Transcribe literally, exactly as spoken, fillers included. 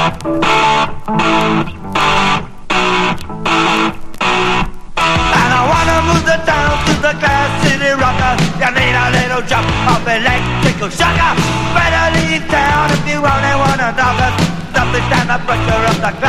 And I wanna move the town to the Glass City Rocker. You need a little drop of electrical shocker. Better leave town if you only wanna knock us. Something stand the pressure of the Glass